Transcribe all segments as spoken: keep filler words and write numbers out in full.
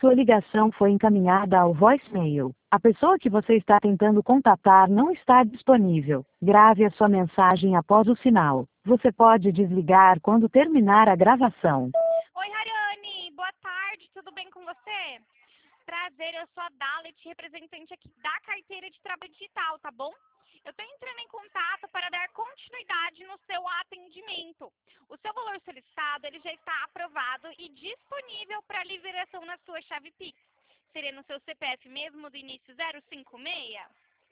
Sua ligação foi encaminhada ao voicemail. A pessoa que você está tentando contatar não está disponível. Grave a sua mensagem após o sinal. Você pode desligar quando terminar a gravação. Oi, Hariane, boa tarde, tudo bem com você? Prazer, eu sou a Dalet, representante aqui da carteira de trabalho digital, tá bom? Eu estou entrando em contato para dar continuidade no seu atendimento. O seu valor solicitado ele já está aprovado e disponível para liberação na sua chave Pix. Seria no seu C P F mesmo do início zero cinco seis?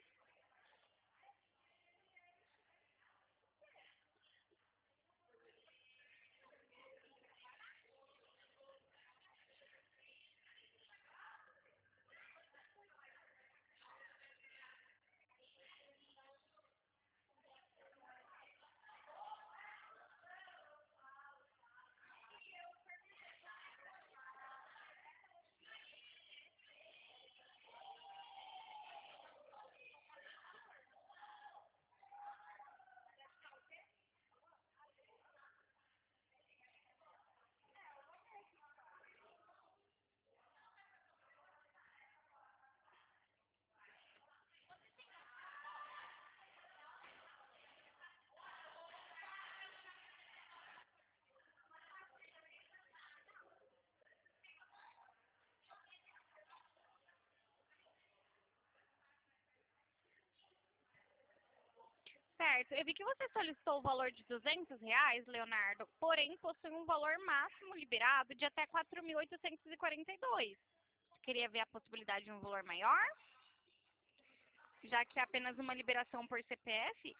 Certo, eu vi que você solicitou o valor de duzentos reais, Leonardo, porém possui um valor máximo liberado de até quatro mil oitocentos e quarenta e dois. Queria ver a possibilidade de um valor maior? Já que é apenas uma liberação por C P F?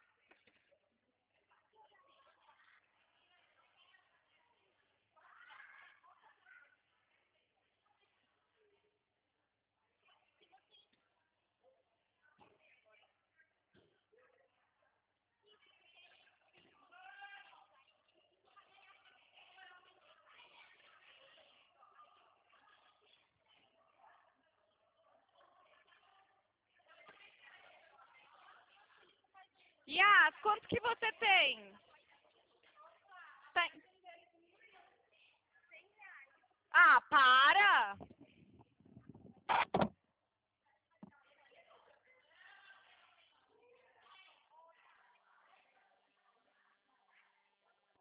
Yas, quanto que você tem? Tem. Ah, pá.